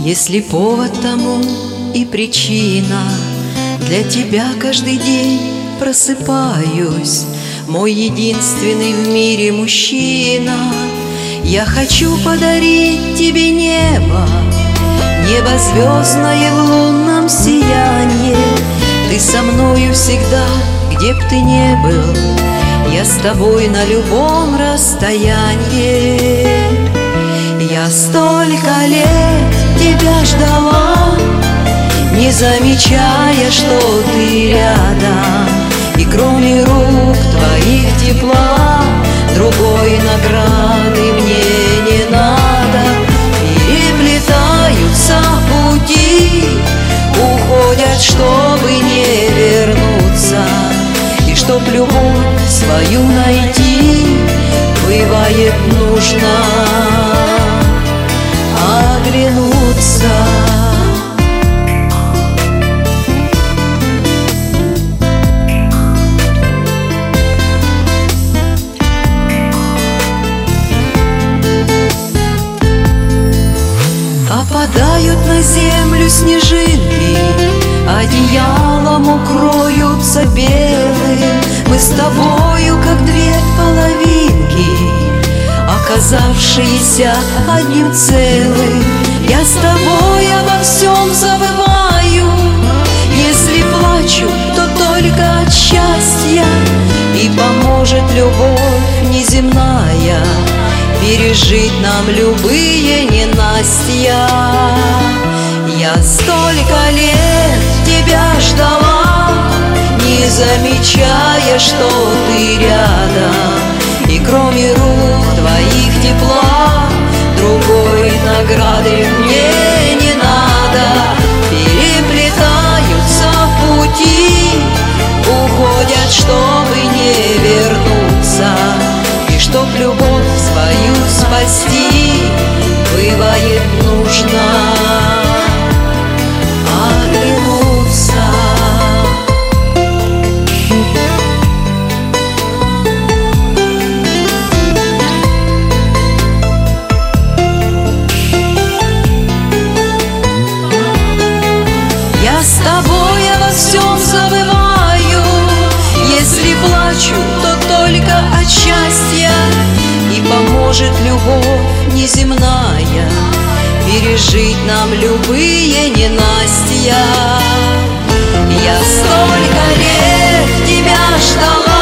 Если повод тому и причина, для тебя каждый день просыпаюсь, мой единственный в мире мужчина. Я хочу подарить тебе небо, небо звездное в лунном сиянии. Ты со мною всегда, где б ты ни был, я с тобой на любом расстоянии. Я столько лет тебя ждала, не замечая, что ты рядом. И кроме рук твоих тепла другой награды мне не надо. Переплетаются пути, уходят, чтобы не вернуться. И чтоб любовь свою найти, бывает нужно оглянуться. Опадают на землю снежинки, одеялом укроются белым. Мы с тобою, как две половинки, оказавшиеся одним целым. Я с тобой обо всем забываю, если плачу, то только от счастья. И поможет любовь неземная пережить нам любые ненастья. Я столько лет тебя ждала, не замечая, что ты рядом. И кроме рук твоих тепла другой награды мне не надо. Переплетаются пути, уходят, чтобы не вернуться. И чтоб любовь свою спасти, бывает нужно оглянуться. Я с тобой обо всем забываю, если плачу, то только от счастья. И поможет любовь неземная пережить нам любые ненастья. Я столько лет тебя ждала,